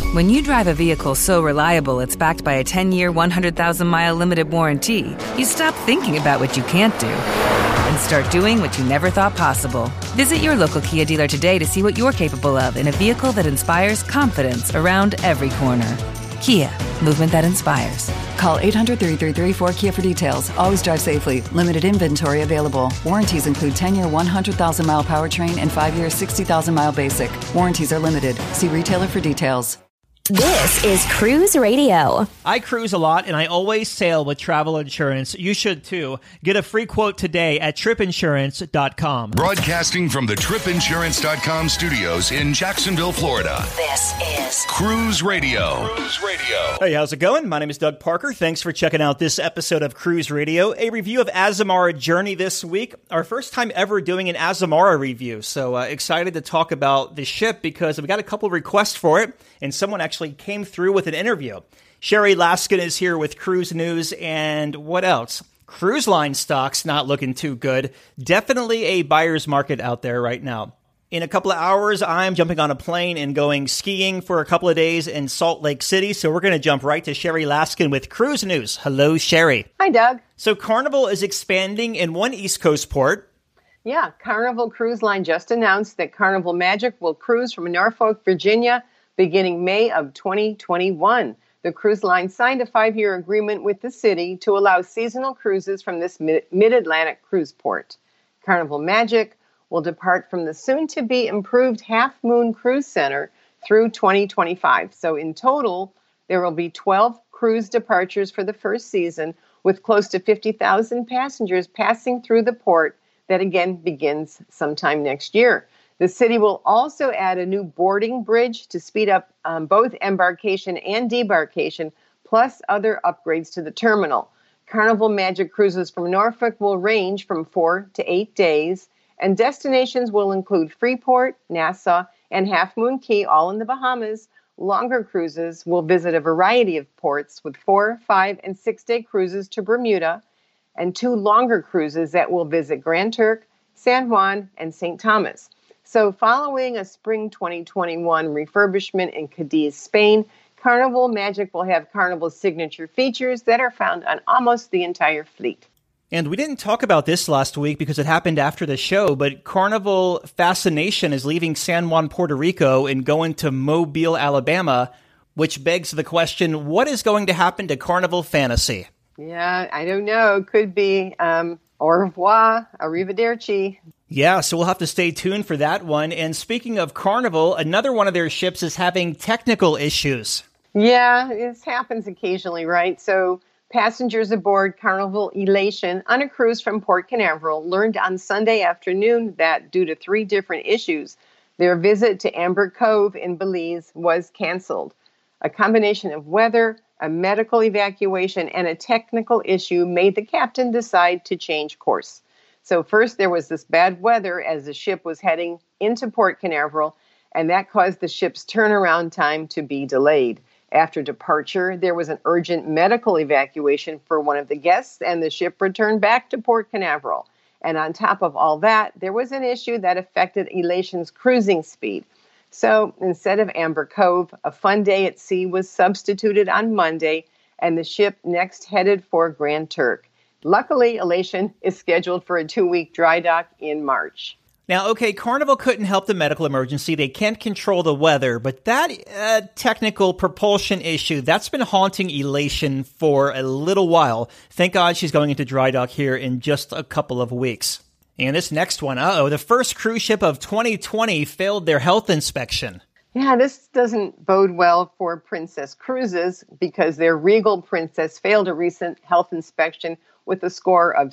When you drive a vehicle so reliable it's backed by a 10-year, 100,000-mile limited warranty, you stop thinking about what you can't do and start doing what you never thought possible. Visit your local Kia dealer today to see what you're capable of in a vehicle that inspires confidence around every corner. Kia, movement that inspires. Call 800-333-4KIA for details. Always drive safely. Limited inventory available. Warranties include 10-year 100,000-mile powertrain and 5-year 60,000-mile basic. Warranties are limited. See retailer for details. This is Cruise Radio. I cruise a lot, and I always sail with travel insurance. You should, too. Get a free quote today at tripinsurance.com. Broadcasting from the tripinsurance.com studios in Jacksonville, Florida. This is Cruise Radio. Cruise Radio. Hey, how's it going? My name is Doug Parker. Thanks for checking out this episode of Cruise Radio, a review of Azamara Journey this week. Our first time ever doing an Azamara review, so excited to talk about the ship because we got a couple requests for it, and someone actually came through with an interview. Sherry Laskin is here with Cruise News, and what else? Cruise line stocks not looking too good. Definitely a buyer's market out there right now. In a couple of hours, I'm jumping on a plane and going skiing for a couple of days in Salt Lake City, so we're going to jump right to Sherry Laskin with Cruise News. Hello, Sherry. Hi, Doug. So Carnival is expanding in one East Coast port. Yeah, Carnival Cruise Line just announced that Carnival Magic will cruise from Norfolk, Virginia, beginning May of 2021. The cruise line signed a 5-year agreement with the city to allow seasonal cruises from this mid-Atlantic cruise port. Carnival Magic will depart from the soon-to-be improved Half Moon Cruise Center through 2025. So in total, there will be 12 cruise departures for the first season, with close to 50,000 passengers passing through the port that again begins sometime next year. The city will also add a new boarding bridge to speed up both embarkation and debarkation, plus other upgrades to the terminal. Carnival Magic cruises from Norfolk will range from 4 to 8 days, and destinations will include Freeport, Nassau, and Half Moon Cay, all in the Bahamas. Longer cruises will visit a variety of ports with 4, 5, and 6-day cruises to Bermuda, and 2 longer cruises that will visit Grand Turk, San Juan, and St. Thomas. So following a spring 2021 refurbishment in Cadiz, Spain, Carnival Magic will have Carnival's signature features that are found on almost the entire fleet. And we didn't talk about this last week because it happened after the show, but Carnival Fascination is leaving San Juan, Puerto Rico and going to Mobile, Alabama, which begs the question, what is going to happen to Carnival Fantasy? Yeah, I don't know. Could be au revoir, arrivederci. Yeah, so we'll have to stay tuned for that one. And speaking of Carnival, another one of their ships is having technical issues. Yeah, this happens occasionally, right? So passengers aboard Carnival Elation on a cruise from Port Canaveral learned on Sunday afternoon that due to 3 different issues, their visit to Amber Cove in Belize was canceled. A combination of weather, a medical evacuation, and a technical issue made the captain decide to change course. So first there was this bad weather as the ship was heading into Port Canaveral, and that caused the ship's turnaround time to be delayed. After departure, there was an urgent medical evacuation for one of the guests, and the ship returned back to Port Canaveral. And on top of all that, there was an issue that affected Elation's cruising speed. So instead of Amber Cove, a fun day at sea was substituted on Monday, and the ship next headed for Grand Turk. Luckily, Elation is scheduled for a 2-week dry dock in March. Now, okay, Carnival couldn't help the medical emergency. They can't control the weather, but that technical propulsion issue, that's been haunting Elation for a little while. Thank God she's going into dry dock here in just a couple of weeks. And this next one, the first cruise ship of 2020 failed their health inspection. Yeah, this doesn't bode well for Princess Cruises because their Regal Princess failed a recent health inspection with a score of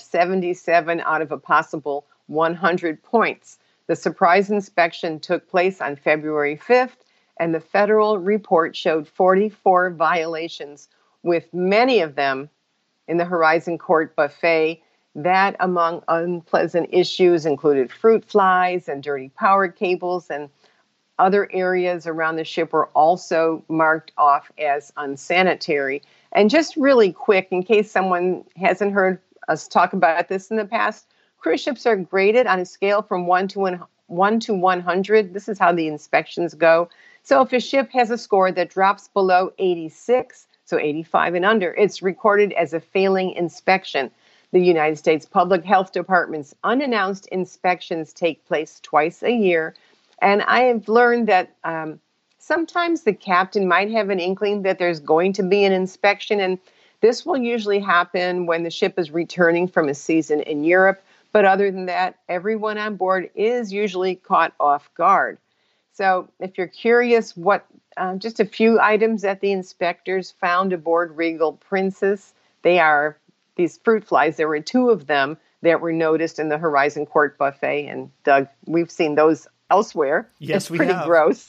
77 out of a possible 100 points. The surprise inspection took place on February 5th, and the federal report showed 44 violations, with many of them in the Horizon Court buffet. That, among unpleasant issues, included fruit flies and dirty power cables, and other areas around the ship were also marked off as unsanitary. And just really quick, in case someone hasn't heard us talk about this in the past, cruise ships are graded on a scale from 1 to 100. This is how the inspections go. So if a ship has a score that drops below 86, so 85 and under, it's recorded as a failing inspection. The United States Public Health Department's unannounced inspections take place twice a year. And I have learned that sometimes the captain might have an inkling that there's going to be an inspection. And this will usually happen when the ship is returning from a season in Europe. But other than that, everyone on board is usually caught off guard. So if you're curious what just a few items that the inspectors found aboard Regal Princess, they are these fruit flies. There were 2 of them that were noticed in the Horizon Court buffet. And Doug, we've seen those elsewhere. Yes, we have. have. Pretty gross.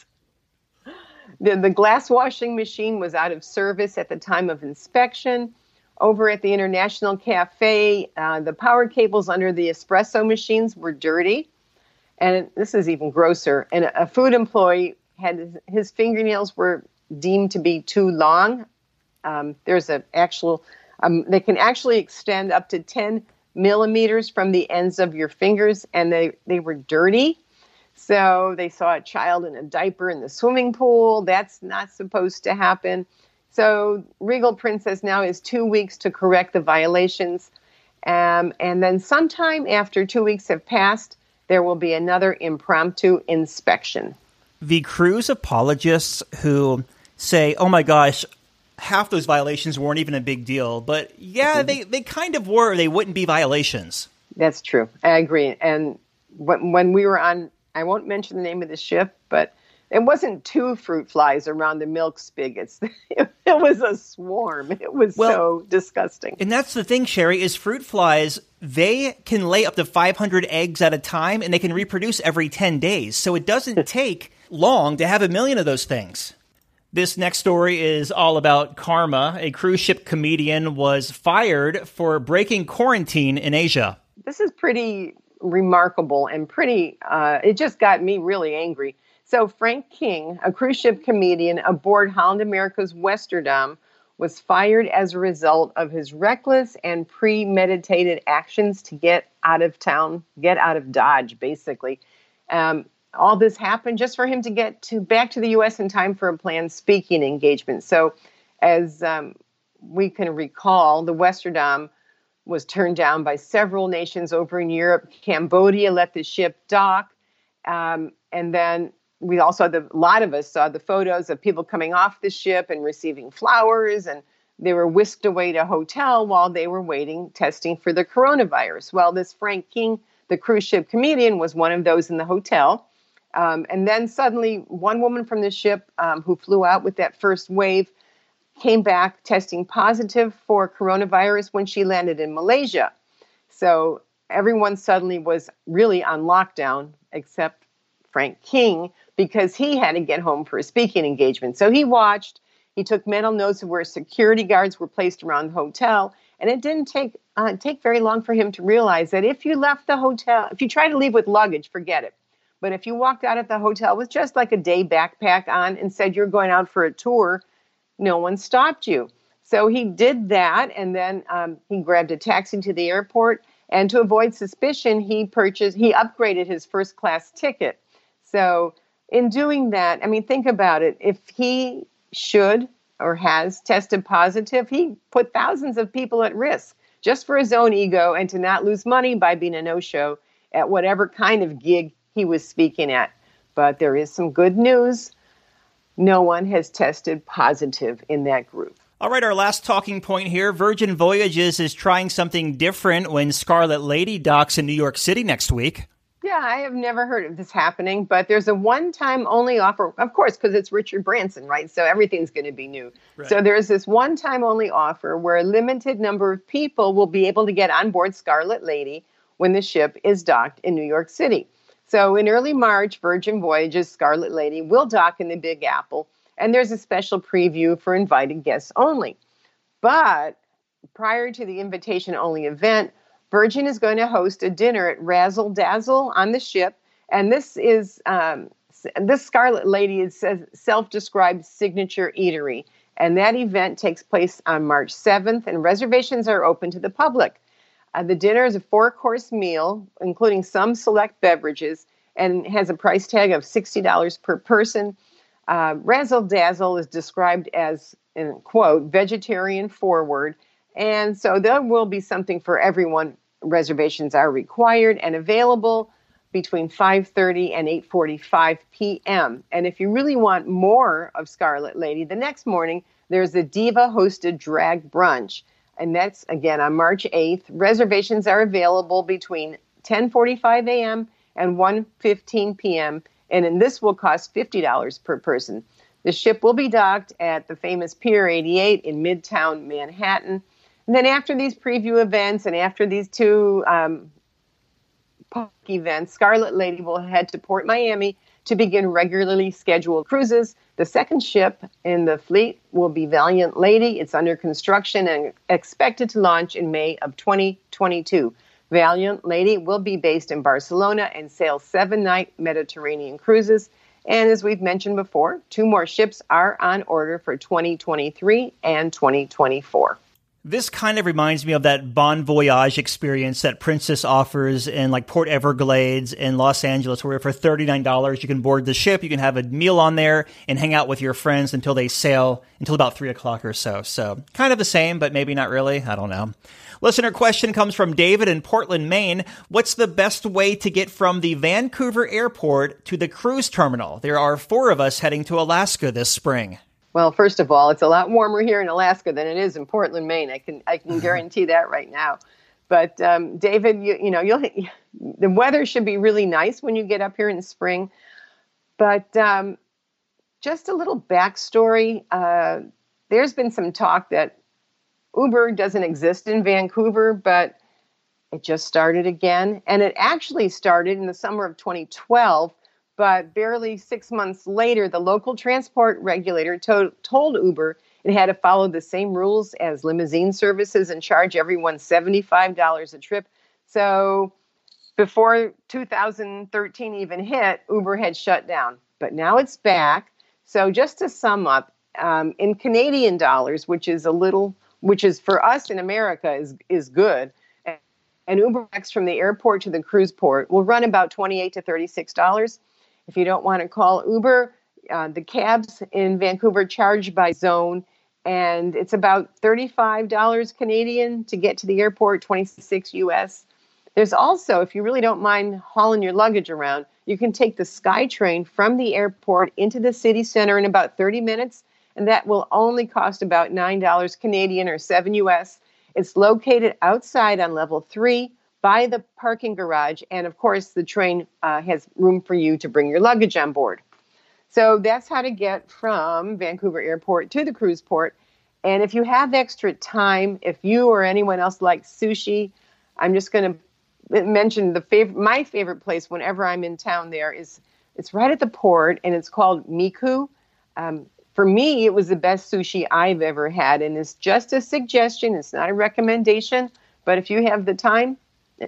The glass washing machine was out of service at the time of inspection. Over at the International Cafe, the power cables under the espresso machines were dirty. And this is even grosser. And a food employee had his fingernails were deemed to be too long. There's an actual, they can actually extend up to 10 millimeters from the ends of your fingers, and they were dirty. So they saw a child in a diaper in the swimming pool. That's not supposed to happen. So Regal Princess now has 2 weeks to correct the violations. And then sometime after 2 weeks have passed, there will be another impromptu inspection. The cruise apologists who say, oh my gosh, half those violations weren't even a big deal. But yeah, they kind of were. They wouldn't be violations. That's true. I agree. And when we were on, I won't mention the name of the ship, but it wasn't 2 fruit flies around the milk spigots. It was a swarm. It was so disgusting. And that's the thing, Sherry, is fruit flies, they can lay up to 500 eggs at a time, and they can reproduce every 10 days. So it doesn't take long to have 1 million of those things. This next story is all about karma. A cruise ship comedian was fired for breaking quarantine in Asia. This is pretty remarkable and pretty, it just got me really angry. So Frank King, a cruise ship comedian aboard Holland America's Westerdam, was fired as a result of his reckless and premeditated actions to get out of town, get out of Dodge, basically. All this happened just for him to get back to the U.S. in time for a planned speaking engagement. So as we can recall, the Westerdam was turned down by several nations over in Europe. Cambodia let the ship dock. And then we also, a lot of us saw the photos of people coming off the ship and receiving flowers, and they were whisked away to a hotel while they were testing for the coronavirus. Well, this Frank King, the cruise ship comedian, was one of those in the hotel. And then suddenly one woman from the ship who flew out with that first wave came back testing positive for coronavirus when she landed in Malaysia. So everyone suddenly was really on lockdown except Frank King, because he had to get home for a speaking engagement. So he watched, he took mental notes of where security guards were placed around the hotel. And it didn't take very long for him to realize that if you left the hotel, if you try to leave with luggage, forget it. But if you walked out of the hotel with just like a day backpack on and said you're going out for a tour, no one stopped you. So he did that, and then he grabbed a taxi to the airport. And to avoid suspicion, he upgraded his first class ticket. So in doing that, I mean, think about it. If he should or has tested positive, he put thousands of people at risk just for his own ego and to not lose money by being a no-show at whatever kind of gig he was speaking at. But there is some good news. No one has tested positive in that group. All right, our last talking point here. Virgin Voyages is trying something different when Scarlet Lady docks in New York City next week. Yeah, I have never heard of this happening, but there's a one-time only offer, of course, because it's Richard Branson, right? So everything's going to be new. Right. So there's this one-time only offer where a limited number of people will be able to get on board Scarlet Lady when the ship is docked in New York City. So in early March, Virgin Voyages Scarlet Lady will dock in the Big Apple, and there's a special preview for invited guests only. But prior to the invitation-only event, Virgin is going to host a dinner at Razzle Dazzle on the ship, and this Scarlet Lady is a self-described signature eatery, and that event takes place on March 7th, and reservations are open to the public. The dinner is a 4-course meal, including some select beverages, and has a price tag of $60 per person. Razzle Dazzle is described as, in quote, vegetarian forward. And so there will be something for everyone. Reservations are required and available between 5:30 and 8:45 p.m. And if you really want more of Scarlet Lady, the next morning there's a Diva-hosted drag brunch. And that's, again, on March 8th. Reservations are available between 10:45 a.m. and 1:15 p.m. And this will cost $50 per person. The ship will be docked at the famous Pier 88 in Midtown Manhattan. And then after these preview events and after these two park events, Scarlet Lady will head to Port Miami to begin regularly scheduled cruises. The second ship in the fleet will be Valiant Lady. It's under construction and expected to launch in May of 2022. Valiant Lady will be based in Barcelona and sail 7-night Mediterranean cruises. And as we've mentioned before, 2 more ships are on order for 2023 and 2024. This kind of reminds me of that Bon Voyage experience that Princess offers in like Port Everglades in Los Angeles, where for $39 you can board the ship, you can have a meal on there and hang out with your friends until they sail until about 3 o'clock or so. So kind of the same, but maybe not really. I don't know. Listener question comes from David in Portland, Maine. What's the best way to get from the Vancouver airport to the cruise terminal? There are 4 of us heading to Alaska this spring. Well, first of all, it's a lot warmer here in Alaska than it is in Portland, Maine. I can guarantee that right now. But David, the weather should be really nice when you get up here in the spring. But just a little backstory. There's been some talk that Uber doesn't exist in Vancouver, but it just started again. And it actually started in the summer of 2012. But barely 6 months later, the local transport regulator told Uber it had to follow the same rules as limousine services and charge everyone $75 a trip. So before 2013 even hit, Uber had shut down. But now it's back. So just to sum up, in Canadian dollars, which is for us in America is good, and UberX from the airport to the cruise port will run about $28 to $36. If you don't want to call Uber, the cabs in Vancouver charge by zone, and it's about $35 Canadian to get to the airport, $26 US. There's also, if you really don't mind hauling your luggage around, you can take the SkyTrain from the airport into the city center in about 30 minutes, and that will only cost about $9 Canadian or $7 US. It's located outside on level 3. By the parking garage, and of course the train has room for you to bring your luggage on board. So that's how to get from Vancouver Airport to the cruise port. And if you have extra time, if you or anyone else likes sushi, I'm just going to mention my favorite place whenever I'm in town there is, it's right at the port, and it's called Miku. For me, it was the best sushi I've ever had, and it's just a suggestion. It's not a recommendation, but if you have the time,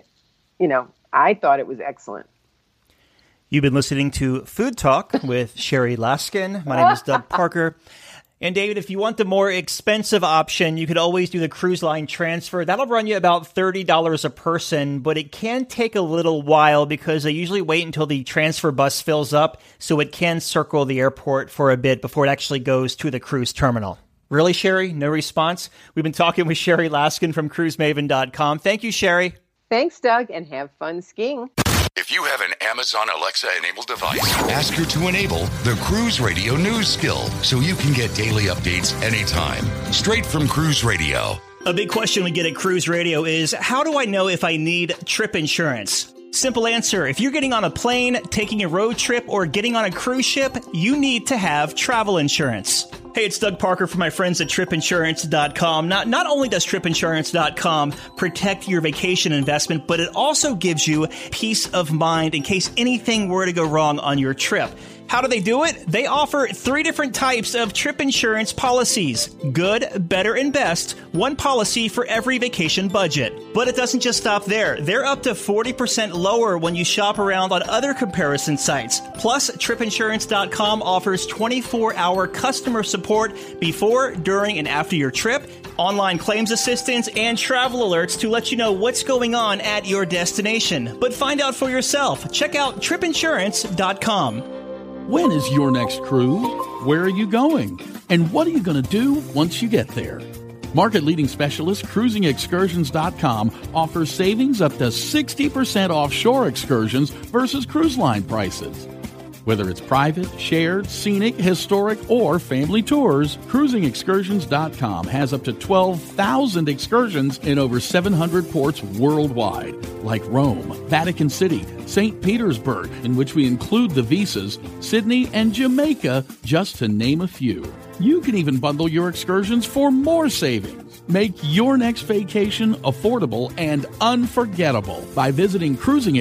I thought it was excellent. You've been listening to Food Talk with Sherry Laskin. My name is Doug Parker. And David, if you want the more expensive option, you could always do the cruise line transfer. That'll run you about $30 a person, but it can take a little while because they usually wait until the transfer bus fills up, so it can circle the airport for a bit before it actually goes to the cruise terminal. Really, Sherry? No response? We've been talking with Sherry Laskin from cruisemaven.com. Thank you, Sherry. Thanks, Doug, and have fun skiing. If you have an Amazon Alexa-enabled device, ask her to enable the Cruise Radio News skill so you can get daily updates anytime, straight from Cruise Radio. A big question we get at Cruise Radio is, how do I know if I need trip insurance? Simple answer. If you're getting on a plane, taking a road trip, or getting on a cruise ship, you need to have travel insurance. Hey, it's Doug Parker from my friends at TripInsurance.com. Not only does TripInsurance.com protect your vacation investment, but it also gives you peace of mind in case anything were to go wrong on your trip. How do they do it? They offer 3 different types of trip insurance policies. Good, better, and best. One policy for every vacation budget. But it doesn't just stop there. They're up to 40% lower when you shop around on other comparison sites. Plus, TripInsurance.com offers 24-hour customer support before, during, and after your trip, online claims assistance, and travel alerts to let you know what's going on at your destination. But find out for yourself. Check out TripInsurance.com. When is your next cruise? Where are you going? And what are you going to do once you get there? Market-leading specialist CruisingExcursions.com offers savings up to 60% offshore excursions versus cruise line prices. Whether it's private, shared, scenic, historic, or family tours, CruisingExcursions.com has up to 12,000 excursions in over 700 ports worldwide, like Rome, Vatican City, St. Petersburg, in which we include the visas, Sydney, and Jamaica, just to name a few. You can even bundle your excursions for more savings. Make your next vacation affordable and unforgettable by visiting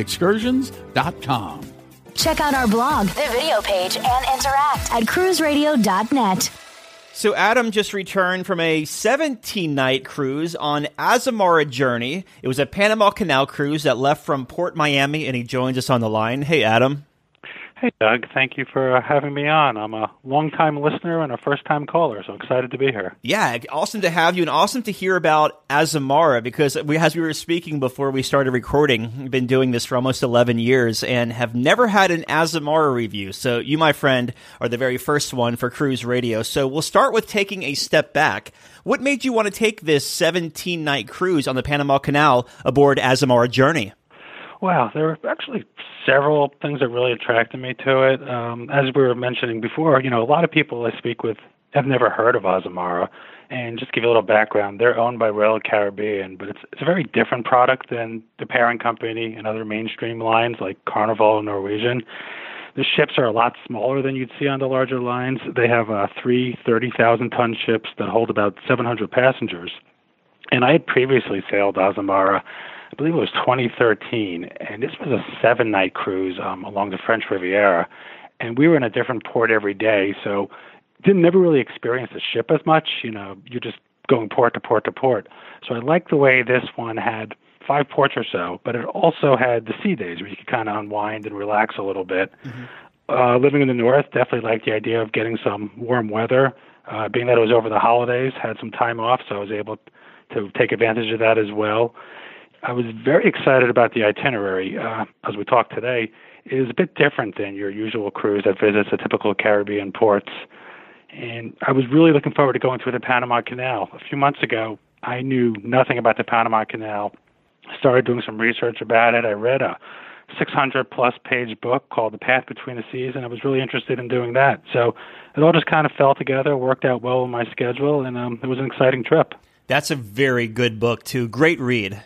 CruisingExcursions.com. Check out our blog, the video page, and interact at cruiseradio.net. So Adam just returned from a 17-night cruise on Azamara Journey. It was a Panama Canal cruise that left from Port Miami, and he joins us on the line. Hey, Adam. Hey, Doug. Thank you for having me on. I'm a long-time listener and a first-time caller, so excited to be here. Yeah, awesome to have you, and awesome to hear about Azamara, because as we were speaking before we started recording, we've been doing this for almost 11 years and have never had an Azamara review. So you, my friend, are the very first one for Cruise Radio. So we'll start with taking a step back. What made you want to take this 17-night cruise on the Panama Canal aboard Azamara Journey? Wow, there were actually several things that really attracted me to it. As we were mentioning before, a lot of people I speak with have never heard of Azamara. And just to give you a little background, they're owned by Royal Caribbean, but it's a very different product than the parent company and other mainstream lines like Carnival and Norwegian. The ships are a lot smaller than you'd see on the larger lines. They have three 30,000-ton ships that hold about 700 passengers. And I had previously sailed Azamara, I believe it was 2013, and this was a 7-night cruise along the French Riviera, and we were in a different port every day, so didn't never really experience the ship as much. You're just going port to port to port. So I liked the way this one had 5 ports or so, but it also had the sea days where you could kind of unwind and relax a little bit. Mm-hmm. Living in the north, definitely liked the idea of getting some warm weather. Being that it was over the holidays, had some time off, so I was able to take advantage of that as well. I was very excited about the itinerary. As we talk today, it is a bit different than your usual cruise that visits the typical Caribbean ports. And I was really looking forward to going through the Panama Canal. A few months ago, I knew nothing about the Panama Canal. I started doing some research about it. I read a 600-plus page book called The Path Between the Seas, and I was really interested in doing that. So it all just kind of fell together, worked out well in my schedule, and it was an exciting trip. That's a very good book, too. Great read.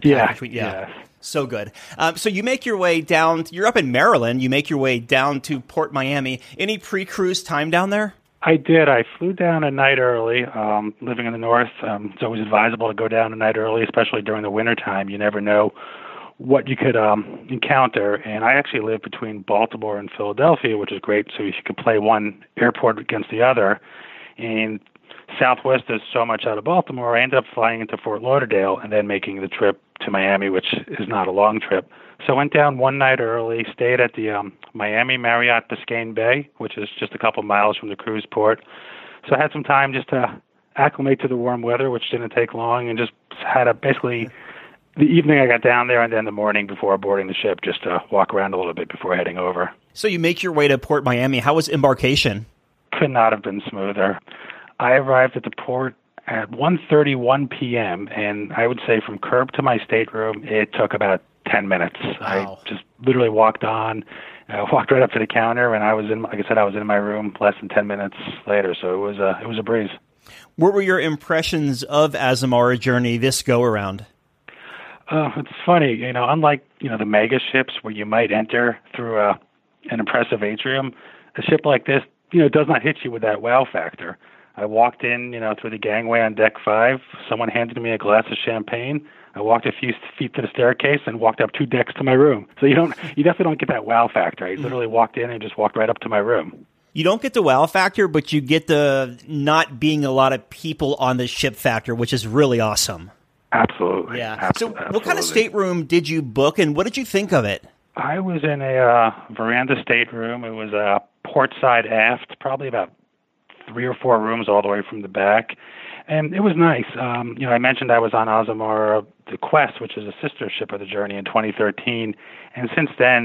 So good. So you make your way down. You're up in Maryland. You make your way down to Port Miami. Any pre-cruise time down there? I did. I flew down a night early. Living in the north, it's always advisable to go down a night early, especially during the wintertime. You never know what you could encounter. And I actually live between Baltimore and Philadelphia, which is great. So you could play one airport against the other. And Southwest is so much out of Baltimore, I ended up flying into Fort Lauderdale and then making the trip to Miami, which is not a long trip. So I went down one night early, stayed at the Miami Marriott Biscayne Bay, which is just a couple miles from the cruise port. So I had some time just to acclimate to the warm weather, which didn't take long, and just had basically the evening I got down there and then the morning before boarding the ship just to walk around a little bit before heading over. So you make your way to Port Miami. How was embarkation? Could not have been smoother. I arrived at the port at 1:31 p.m., and I would say from curb to my stateroom, it took about 10 minutes. Wow. I just literally walked on, walked right up to the counter, and I was in my room less than 10 minutes later, so it was a breeze. What were your impressions of Azamara Journey this go-around? It's funny, unlike, the mega ships where you might enter through an impressive atrium, a ship like this, does not hit you with that wow factor. I walked in, through the gangway on deck 5. Someone handed me a glass of champagne. I walked a few feet to the staircase and walked up 2 decks to my room. So you definitely don't get that wow factor. I literally walked in and just walked right up to my room. You don't get the wow factor, but you get the not being a lot of people on the ship factor, which is really awesome. Absolutely. Yeah. So what kind of stateroom did you book, and what did you think of it? I was in a veranda stateroom. It was a port side aft, probably about 3 or 4 rooms all the way from the back. And it was nice. I mentioned I was on Azamara, the Quest, which is a sister ship of the Journey, in 2013. And since then,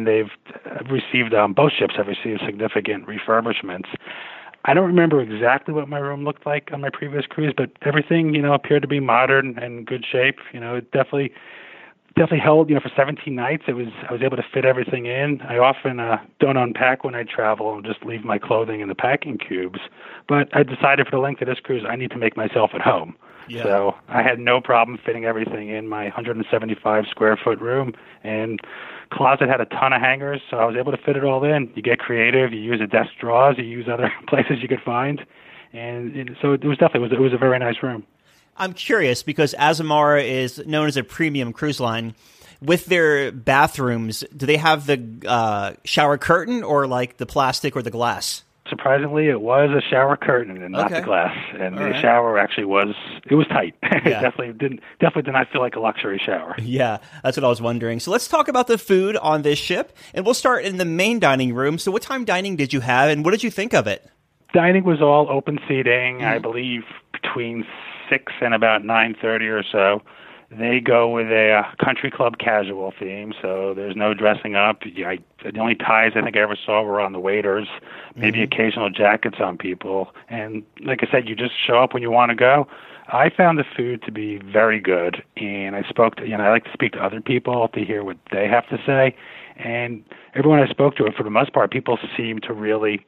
both ships have received significant refurbishments. I don't remember exactly what my room looked like on my previous cruise, but everything, appeared to be modern and in good shape. It definitely held, for 17 nights. I was able to fit everything in. I often don't unpack when I travel and just leave my clothing in the packing cubes. But I decided for the length of this cruise, I need to make myself at home. Yeah. So I had no problem fitting everything in my 175 square foot room, and closet had a ton of hangers, so I was able to fit it all in. You get creative, you use a desk drawers, you use other places you could find, and so it was a very nice room. I'm curious because Azamara is known as a premium cruise line. With their bathrooms, do they have the shower curtain or like the plastic or the glass? Surprisingly, it was a shower curtain and not the glass. And the shower actually was tight. Yeah. It definitely did not feel like a luxury shower. Yeah, that's what I was wondering. So let's talk about the food on this ship. And we'll start in the main dining room. So what time dining did you have and what did you think of it? Dining was all open seating, I believe between 6 and about 9:30 or so. They go with a country club casual theme, so there's no dressing up. The only ties I think I ever saw were on the waiters, maybe occasional jackets on people. And like I said, you just show up when you want to go. I found the food to be very good, and I like to speak to other people to hear what they have to say. And everyone I spoke to, for the most part, people seem to really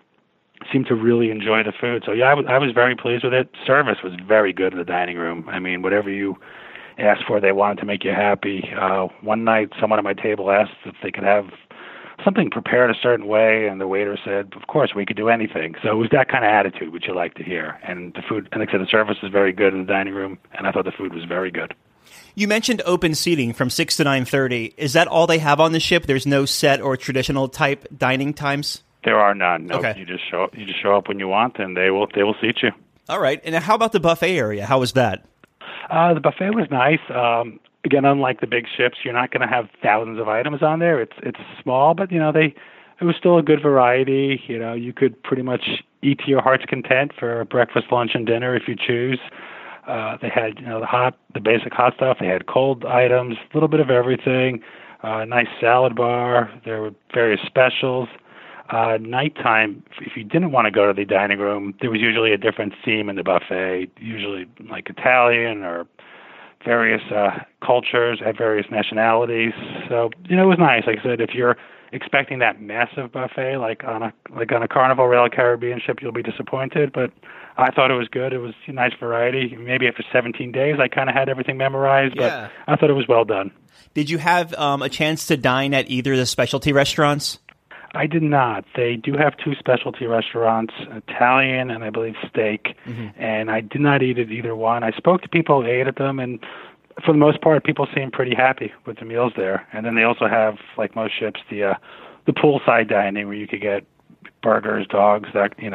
enjoy the food. So yeah, I was very pleased with it. Service was very good in the dining room. I mean, whatever you asked for, they wanted to make you happy. One night, someone at my table asked if they could have something prepared a certain way, and the waiter said, of course, we could do anything. So it was that kind of attitude which you like to hear. And the food, and like I said, the service was very good in the dining room, and I thought the food was very good. You mentioned open seating from 6 to 9:30. Is that all they have on the ship? There's no set or traditional type dining times? There are none. No, okay. You just show up when you want, and they will seat you. All right. And how about the buffet area? How was that? The buffet was nice. Again, unlike the big ships, you're not going to have thousands of items on there. It's small, but it was still a good variety. You could pretty much eat to your heart's content for breakfast, lunch, and dinner if you choose. They had the basic hot stuff. They had cold items, a little bit of everything. Nice salad bar. There were various specials. Nighttime, if you didn't want to go to the dining room, there was usually a different theme in the buffet, usually like Italian or various cultures at various nationalities. So, it was nice. Like I said, if you're expecting that massive buffet like on a Carnival Royal Caribbean ship, you'll be disappointed. But I thought it was good. It was a nice variety. Maybe after 17 days, I kind of had everything memorized, but I thought it was well done. Did you have a chance to dine at either of the specialty restaurants? I did not. They do have 2 specialty restaurants, Italian and I believe steak, and I did not eat at either one. I spoke to people who ate at them, and for the most part, people seemed pretty happy with the meals there. And then they also have, like most ships, the poolside dining where you could get burgers, dogs,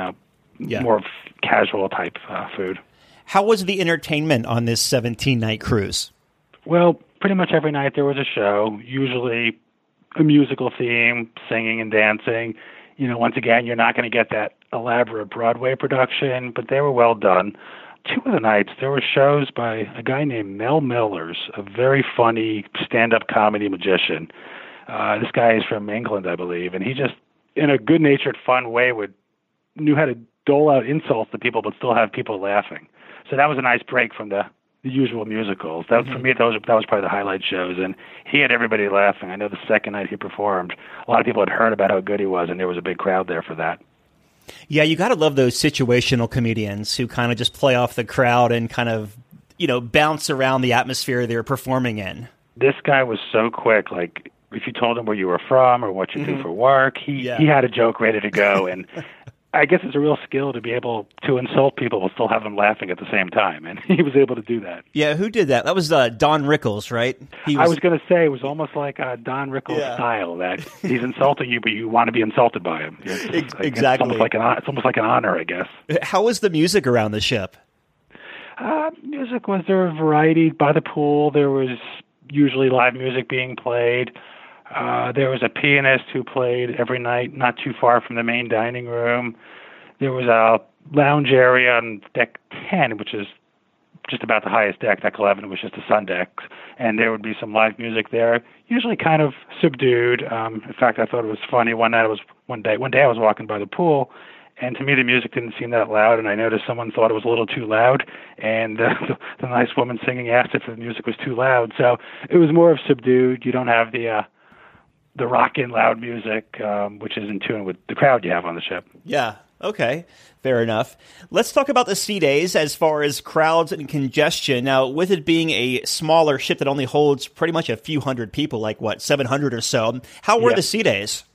more casual type food. How was the entertainment on this 17-night cruise? Well, pretty much every night there was a show, usually a musical theme, singing and dancing. Once again, you're not going to get that elaborate Broadway production, but they were well done. 2 of the nights, there were shows by a guy named Mel Millers, a very funny stand-up comedy magician. This guy is from England, I believe, and he just, in a good-natured, fun way, knew how to dole out insults to people but still have people laughing. So that was a nice break from the usual musicals. That for me, that was probably the highlight shows, and he had everybody laughing. I know the second night he performed, a lot of people had heard about how good he was, and there was a big crowd there for that. Yeah, you got to love those situational comedians who kind of just play off the crowd and kind of, bounce around the atmosphere they're performing in. This guy was so quick. Like, if you told him where you were from or what you do for work, he had a joke ready to go, and I guess it's a real skill to be able to insult people but still have them laughing at the same time, and he was able to do that. Yeah, who did that? That was Don Rickles, right? I was going to say, it was almost like a Don Rickles style, that he's insulting you, but you want to be insulted by him. Exactly. It's almost like an honor, I guess. How was the music around the ship? Music was there a variety. By the pool, there was usually live music being played. There was a pianist who played every night not too far from the main dining room. There was lounge area on deck 10, which is just about the highest deck. Deck 11 was just a sun deck, and there would be some live music there, usually kind of subdued. In fact, I thought it was funny. One day I was walking by the pool, and to me the music didn't seem that loud, and I noticed someone thought it was a little too loud, and the nice woman singing asked if the music was too loud. So it was more of subdued. You don't have the rockin' loud music, which is in tune with the crowd you have on the ship. Yeah. Okay, fair enough. Let's talk about the sea days as far as crowds and congestion. Now, with it being a smaller ship that only holds pretty much a few hundred people, like 700 or so, how were the sea days?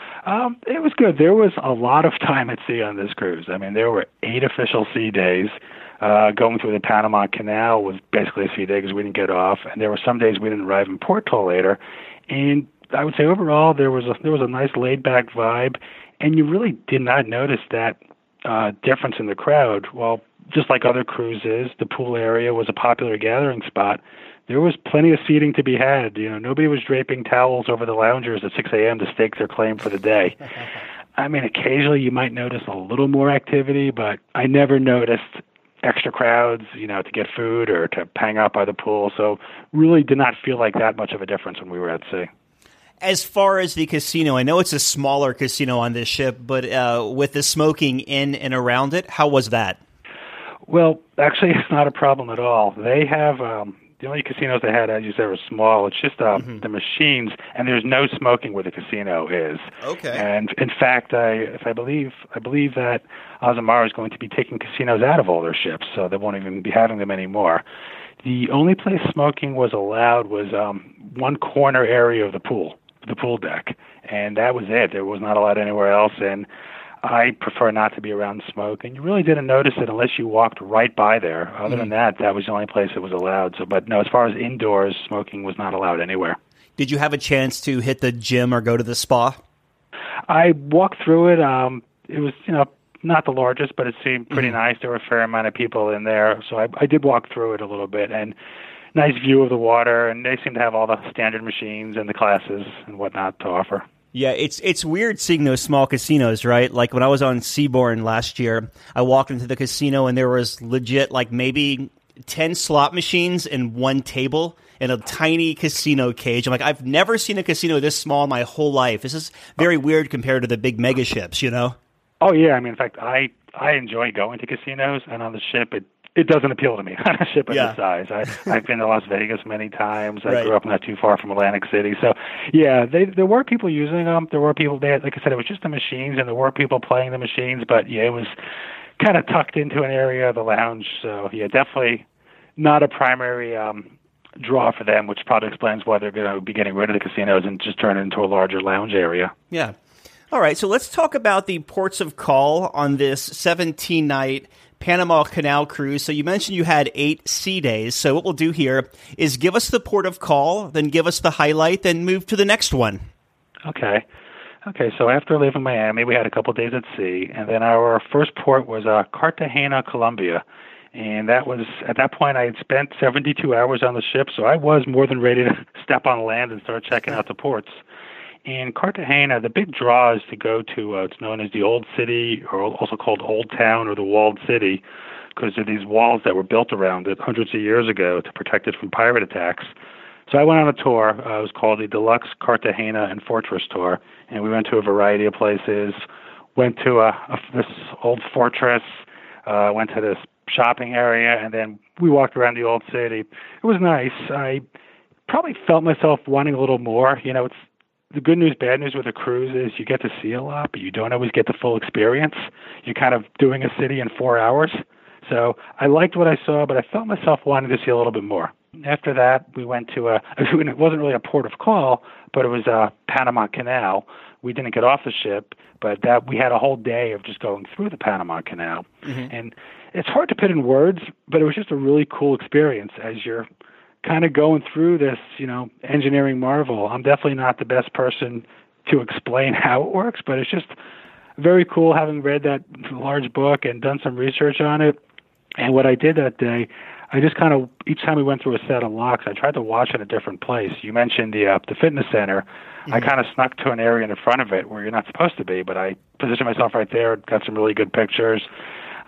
It was good. There was a lot of time at sea on this cruise. I mean, there were 8 official sea days. Going through the Panama Canal was basically a sea day because we didn't get off, and there were some days we didn't arrive in port till later. And I would say overall there was a nice laid-back vibe. And you really did not notice that difference in the crowd. Well, just like other cruises, the pool area was a popular gathering spot. There was plenty of seating to be had. Nobody was draping towels over the loungers at 6 a.m. to stake their claim for the day. I mean, occasionally you might notice a little more activity, but I never noticed extra crowds, to get food or to hang out by the pool. So really did not feel like that much of a difference when we were at sea. As far as the casino, I know it's a smaller casino on this ship, but with the smoking in and around it, how was that? Well, actually, it's not a problem at all. They have the only casinos they had, as you said, were small. It's just the machines, and there's no smoking where the casino is. Okay. And in fact, I believe that Azamara is going to be taking casinos out of all their ships, so they won't even be having them anymore. The only place smoking was allowed was one corner area of the pool deck, and that was it. There was not allowed anywhere else, and I prefer not to be around smoke, and you really didn't notice it unless you walked right by there. Other than that was the only place that was allowed. So, but no, as far as indoors, smoking was not allowed anywhere. Did you have a chance to hit the gym or go to the spa? I walked through it. It was, not the largest, but it seemed pretty nice. There were a fair amount of people in there, so I did walk through it a little bit, and nice view of the water, and they seem to have all the standard machines and the classes and whatnot to offer. Yeah, it's weird seeing those small casinos, right? Like when I was on Seabourn last year, I walked into the casino and there was legit maybe 10 slot machines and one table and a tiny casino cage. I'm like, I've never seen a casino this small in my whole life. This is very weird compared to the big mega ships, Oh, yeah. I mean, in fact, I enjoy going to casinos, and on the ship, it doesn't appeal to me on a ship of this size. I've been to Las Vegas many times. I grew up not too far from Atlantic City. So, yeah, there were people using them. There were people there. Like I said, it was just the machines, and there were people playing the machines. But, yeah, it was kind of tucked into an area of the lounge. So, yeah, definitely not a primary draw for them, which probably explains why they're going to be getting rid of the casinos and just turn it into a larger lounge area. Yeah. All right, so let's talk about the ports of call on this 17-night Panama Canal cruise. So you mentioned you had 8 sea days. So what we'll do here is give us the port of call, then give us the highlight, then move to the next one. Okay, so after leaving Miami, we had a couple days at sea, and then our first port was Cartagena, Colombia. And that was, at that point, I had spent 72 hours on the ship, so I was more than ready to step on land and start checking out the ports. In Cartagena, the big draw is to go to, it's known as the Old City, or also called Old Town or the Walled City, because there are these walls that were built around it hundreds of years ago to protect it from pirate attacks. So I went on a tour. It was called the Deluxe Cartagena and Fortress Tour, and we went to a variety of places, went to this old fortress, went to this shopping area, and then we walked around the Old City. It was nice. I probably felt myself wanting a little more. It's the good news, bad news with a cruise is you get to see a lot, but you don't always get the full experience. You're kind of doing a city in 4 hours. So I liked what I saw, but I felt myself wanting to see a little bit more. After that, we went to it wasn't really a port of call, but it was Panama Canal. We didn't get off the ship, but we had a whole day of just going through the Panama Canal. Mm-hmm. And it's hard to put in words, but it was just a really cool experience as you're kind of going through this, engineering marvel. I'm definitely not the best person to explain how it works, but it's just very cool having read that large book and done some research on it. And what I did that day, I just kind of, each time we went through a set of locks, I tried to watch in a different place. You mentioned the fitness center. Mm-hmm. I kind of snuck to an area in front of it where you're not supposed to be, but I positioned myself right there, got some really good pictures.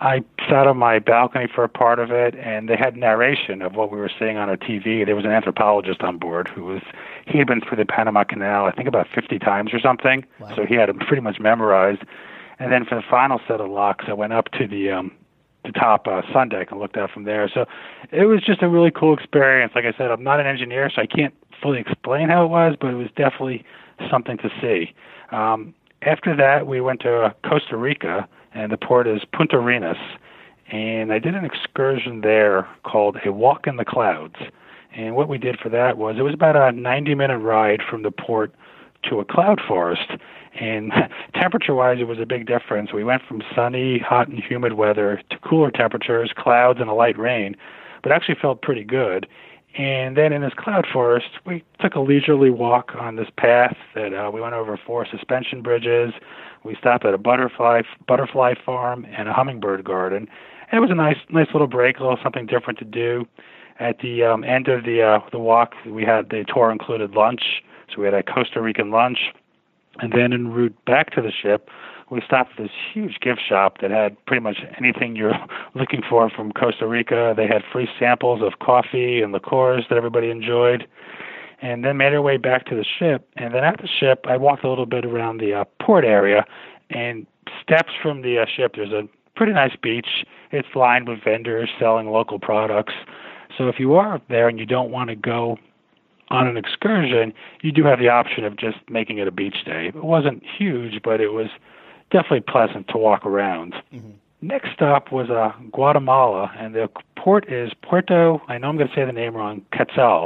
I sat on my balcony for a part of it, and they had narration of what we were seeing on our TV. There was an anthropologist on board he had been through the Panama Canal, I think about 50 times or something. Wow. So he had it pretty much memorized. And then for the final set of locks, I went up to the top sun deck and looked out from there. So it was just a really cool experience. Like I said, I'm not an engineer, so I can't fully explain how it was, but it was definitely something to see. After that, we went to Costa Rica, and the port is Punta Arenas, and I did an excursion there called A Walk in the Clouds. And what we did for that was, it was about a 90-minute ride from the port to a cloud forest, and temperature-wise, it was a big difference. We went from sunny, hot, and humid weather to cooler temperatures, clouds, and a light rain, but actually felt pretty good. And then in this cloud forest, we took a leisurely walk on this path that we went over 4 suspension bridges. We stopped at a butterfly farm and a hummingbird garden. And it was a nice little break, a little something different to do. At the end of the walk, the tour included lunch, so we had a Costa Rican lunch. And then en route back to the ship, we stopped at this huge gift shop that had pretty much anything you're looking for from Costa Rica. They had free samples of coffee and liqueurs that everybody enjoyed. And then made our way back to the ship. And then at the ship, I walked a little bit around the port area. And steps from the ship, there's a pretty nice beach. It's lined with vendors selling local products. So if you are up there and you don't want to go on an excursion, you do have the option of just making it a beach day. It wasn't huge, but it was definitely pleasant to walk around. Mm-hmm. Next stop was Guatemala, and the port is Puerto, I know I'm going to say the name wrong, Quetzal,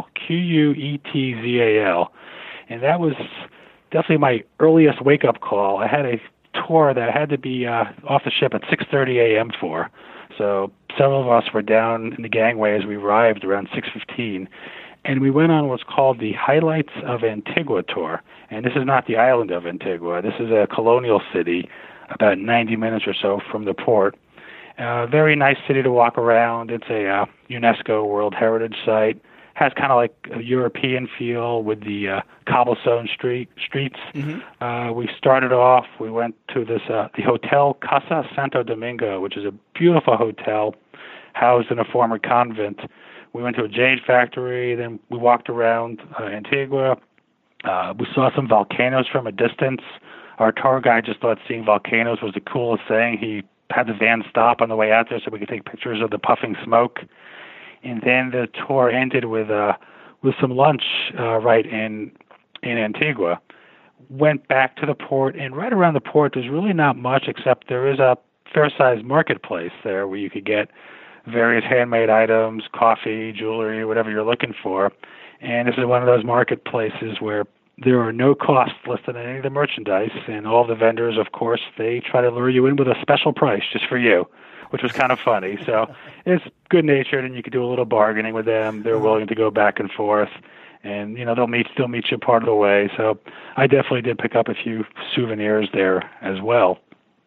Quetzal. And that was definitely my earliest wake-up call. I had a tour that I had to be off the ship at 6:30 a.m. for. So several of us were down in the gangway as we arrived around 6:15. And we went on what's called the Highlights of Antigua tour. And this is not the island of Antigua. This is a colonial city about 90 minutes or so from the port. Very nice city to walk around. It's a UNESCO World Heritage Site. Has kind of like a European feel with the cobblestone streets. Mm-hmm. We started off, we went to this the Hotel Casa Santo Domingo, which is a beautiful hotel housed in a former convent. We went to a jade factory, then we walked around Antigua. We saw some volcanoes from a distance. Our tour guide just thought seeing volcanoes was the coolest thing. He had the van stop on the way out there so we could take pictures of the puffing smoke. And then the tour ended with some lunch right in Antigua. Went back to the port, and right around the port there's really not much except there is a fair-sized marketplace there where you could get various handmade items, coffee, jewelry, whatever you're looking for. And this is one of those marketplaces where there are no costs listed on any of the merchandise, and all the vendors, of course, they try to lure you in with a special price just for you, which was kind of funny. So it's good-natured, and you could do a little bargaining with them. They're willing to go back and forth, and they'll still meet you part of the way. So I definitely did pick up a few souvenirs there as well.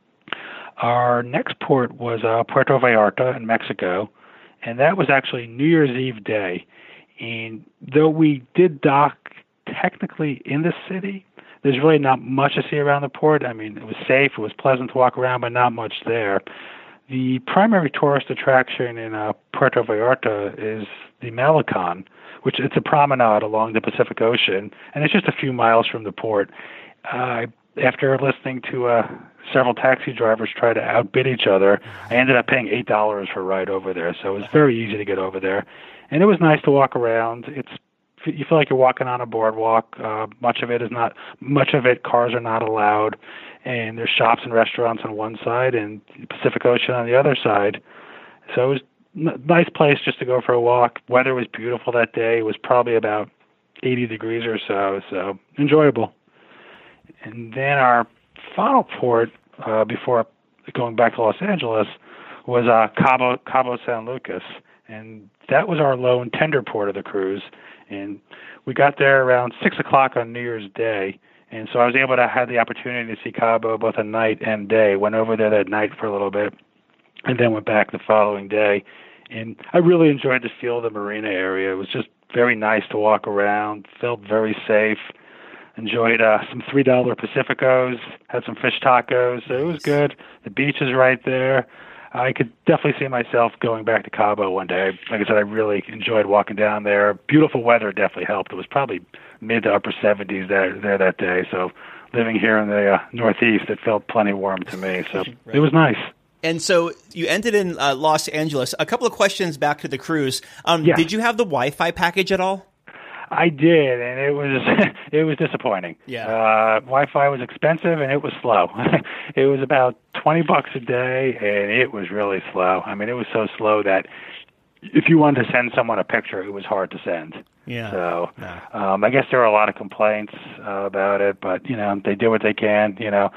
Our next port was Puerto Vallarta in Mexico, and that was actually New Year's Eve day. And though we did dock technically in the city, there's really not much to see around the port. I mean, it was safe, it was pleasant to walk around, but not much there. The primary tourist attraction in Puerto Vallarta is the Malecon, which it's a promenade along the Pacific Ocean, and it's just a few miles from the port. After listening to several taxi drivers try to outbid each other, I ended up paying $8 for a ride over there, so it was very easy to get over there. And it was nice to walk around. You feel like you're walking on a boardwalk. Much of it, cars are not allowed, and there's shops and restaurants on one side and the Pacific Ocean on the other side. So it was a nice place just to go for a walk. Weather was beautiful that day. It was probably about 80 degrees or so enjoyable. And then our final port before going back to Los Angeles was Cabo San Lucas, and that was our lone tender port of the cruise. And we got there around 6 o'clock on New Year's Day, and so I was able to have the opportunity to see Cabo both at night and day. Went over there that night for a little bit, and then went back the following day. And I really enjoyed the feel of the marina area. It was just very nice to walk around, felt very safe. Enjoyed some $3 Pacificos, had some fish tacos, so it was good. The beach is right there. I could definitely see myself going back to Cabo one day. Like I said, I really enjoyed walking down there. Beautiful weather definitely helped. It was probably mid to upper 70s there that day. So living here in the Northeast, it felt plenty warm to me. So right. It was nice. And so you ended in Los Angeles. A couple of questions back to the cruise. Yes. Did you have the Wi-Fi package at all? I did, and it was disappointing. Yeah. Wi-Fi was expensive, and it was slow. It was about $20 a day, and it was really slow. I mean, it was so slow that if you wanted to send someone a picture, it was hard to send. Yeah. So I guess there were a lot of complaints about it, but they do what they can.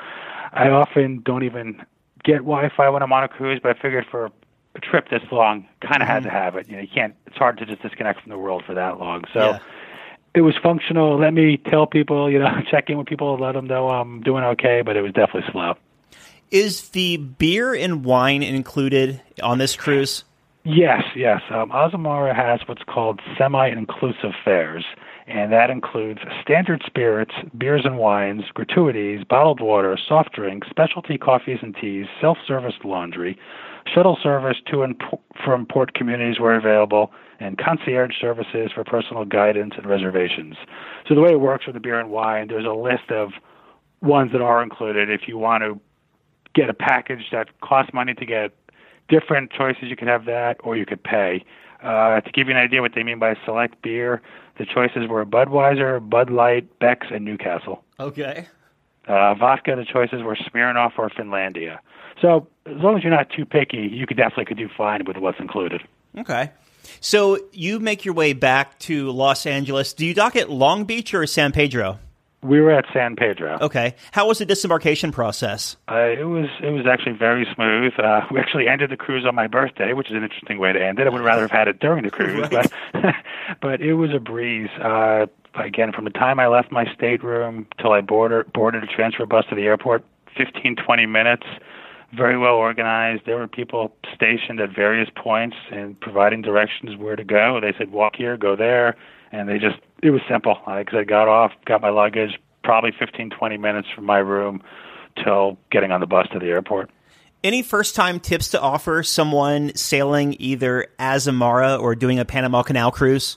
I often don't even get Wi-Fi when I'm on a cruise, but I figured for a trip this long, kind of had to have it. You can't. It's hard to just disconnect from the world for that long. So It was functional. Let me tell people, check in with people, let them know I'm doing okay. But it was definitely slow. Is the beer and wine included on this cruise? Yes. Azamara has what's called semi-inclusive fares, and that includes standard spirits, beers and wines, gratuities, bottled water, soft drinks, specialty coffees and teas, self-service laundry, shuttle service to and from port communities where available, and concierge services for personal guidance and reservations. So the way it works with the beer and wine, there's a list of ones that are included. If you want to get a package that costs money to get different choices, you could have that, or you could pay. To give you an idea what they mean by select beer, the choices were Budweiser, Bud Light, Beck's, and Newcastle. Okay. Vodka, the choices were Smirnoff or Finlandia. So as long as you're not too picky, you could do fine with what's included. Okay. So you make your way back to Los Angeles. Do you dock at Long Beach or San Pedro? We were at San Pedro. Okay. How was the disembarkation process? It was actually very smooth. We actually ended the cruise on my birthday, which is an interesting way to end it. I would rather have had it during the cruise, right. but it was a breeze. Again, from the time I left my stateroom till I boarded a transfer bus to the airport, 15, 20 minutes, very well organized. There were people stationed at various points and providing directions where to go. They said, walk here, go there. And it was simple. I got off, got my luggage, probably 15, 20 minutes from my room till getting on the bus to the airport. Any first-time tips to offer someone sailing either Azamara or doing a Panama Canal cruise?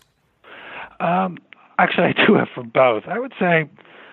Actually, I do have for both. I would say,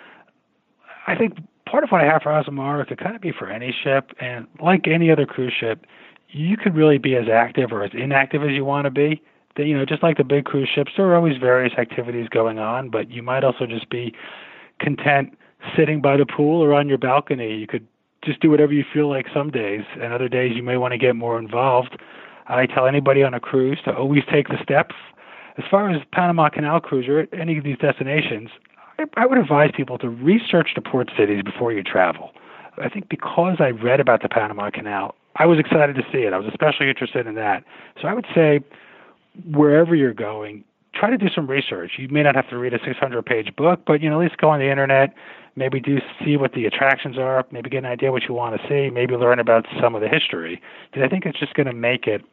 I think part of what I have for Azamara could kind of be for any ship. And like any other cruise ship, you could really be as active or as inactive as you want to be. Just like the big cruise ships, there are always various activities going on, but you might also just be content sitting by the pool or on your balcony. You could just do whatever you feel like some days, and other days you may want to get more involved. I tell anybody on a cruise to always take the steps. As far as Panama Canal cruise or any of these destinations, I would advise people to research the port cities before you travel. I think because I read about the Panama Canal, I was excited to see it. I was especially interested in that. So I would say, wherever you're going, try to do some research. You may not have to read a 600-page book, but at least go on the internet, maybe see what the attractions are, maybe get an idea what you want to see, maybe learn about some of the history. Because I think it's just going to make it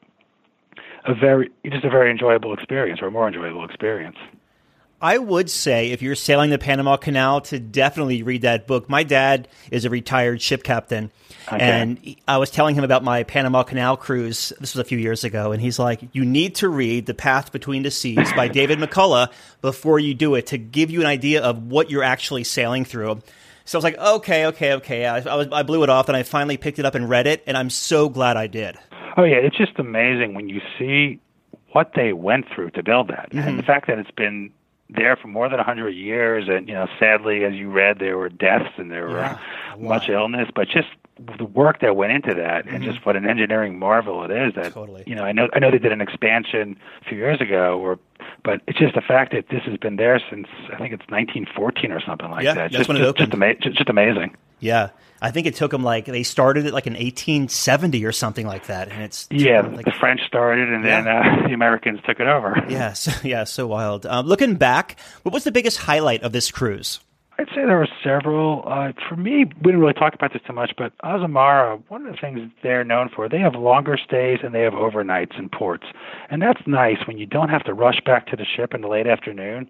a very enjoyable experience, or a more enjoyable experience. I would say if you're sailing the Panama Canal to definitely read that book. My dad is a retired ship captain, and I was telling him about my Panama Canal cruise. This was a few years ago, and he's like, you need to read The Path Between the Seas by David McCullough before you do it to give you an idea of what you're actually sailing through. So I was like, okay. I blew it off, and I finally picked it up and read it, and I'm so glad I did. Oh, yeah, it's just amazing when you see what they went through to build that. Mm-hmm. And the fact that it's been there for more than 100 years, and sadly, as you read, there were deaths and there were much illness, but just the work that went into that, and just what an engineering marvel it is. That totally. I know they did an expansion a few years ago, but it's just the fact that this has been there since I think it's 1914 or something like that. That's just, when it opened. Just amazing. Yeah, I think it took them they started it in 1870 or something like that, and it's the French started, and then the Americans took it over. So wild. Looking back, what was the biggest highlight of this cruise? I'd say there were several. For me, we didn't really talk about this too much, but Azamara, one of the things they're known for, they have longer stays and they have overnights in ports, and that's nice when you don't have to rush back to the ship in the late afternoon.